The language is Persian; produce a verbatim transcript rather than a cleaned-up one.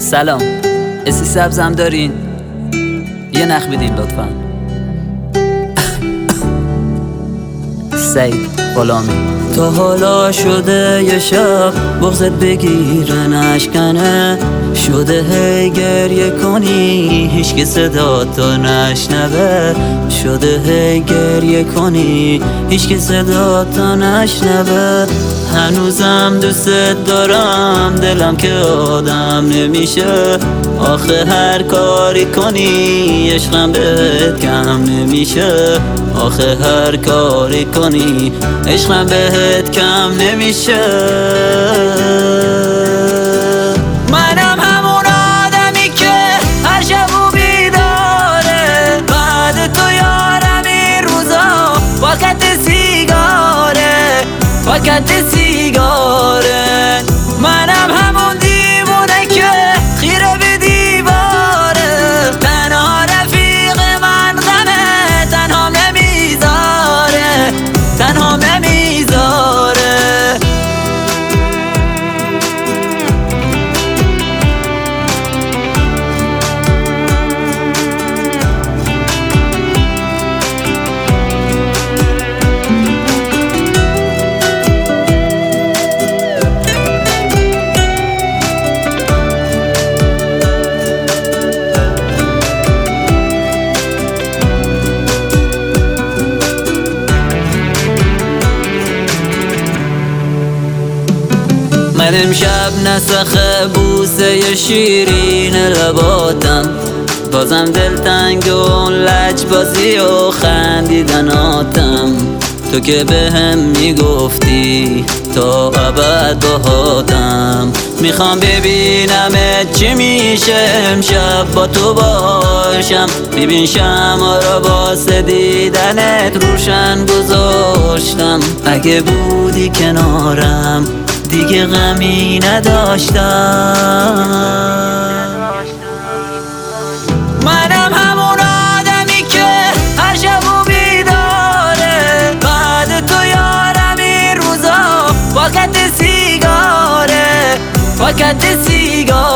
سلام، اسی سبزم دارین؟ یه نخ بدین لطفا. سعید غلامی. تا حالا شده یه شب بغضت بگیره نشکنه، شده هی گریه کنی هیچ که صدا تو نشنوه، شده هی گریه کنی هیچ که صدا تو نشنوه. هنوزم دوست دارم دلم که آدم نمیشه، آخه هر کاری کنی عشقم بهت کم نمیشه، آخه هر کاری کنی عشقم بهت کم نمیشه. منم همون آدمی که هر شب و بیداره، بعد تو یارم این روزا وقت سیگاره، وقت سیگاره. منم همون دیوونه که خیره به دیواره، تنها رفیق من غمه تنها نمیذاره، تنها نمیذاره. من امشب نسخه بوسه شیرین لباتم، بازم دلتنگ اون لجبازی و خندیدناتم. تو که به هم میگفتی تا ابد باهاتم، میخوام ببینم چی میشه امشب با تو باشم. ببین شمع را واسه دیدنت روشن گذاشتم، اگه بودی کنارم دیگه غمی نداشتم. منم همون آدمی که هر شب و بیداره، بعد تو یارم این روزا وقت سیگاره، وقت سیگاره.